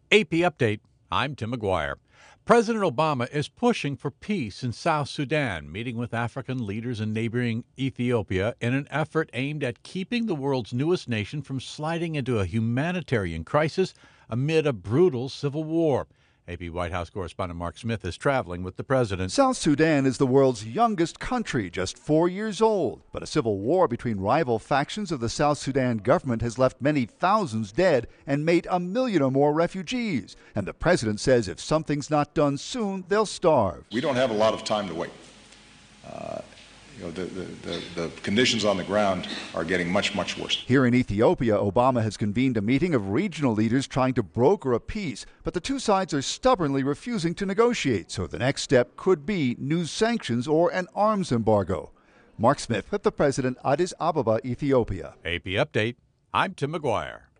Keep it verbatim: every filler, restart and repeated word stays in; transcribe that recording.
A P Update. I'm Tim McGuire. President Obama is pushing for peace in South Sudan, meeting with African leaders in neighboring Ethiopia in an effort aimed at keeping the world's newest nation from sliding into a humanitarian crisis amid a brutal civil war. A P White House correspondent Mark Smith is traveling with the president. South Sudan is the world's youngest country, just four years old. But a civil war between rival factions of the South Sudan government has left many thousands dead and made a million or more refugees. And the president says if something's not done soon, they'll starve. We don't have a lot of time to wait. Uh, You know, the, the, the conditions on the ground are getting much, much worse. Here in Ethiopia, Obama has convened a meeting of regional leaders trying to broker a peace, but the two sides are stubbornly refusing to negotiate, so the next step could be new sanctions or an arms embargo. Mark Smith with the president, Addis Ababa, Ethiopia. A P Update. I'm Tim McGuire.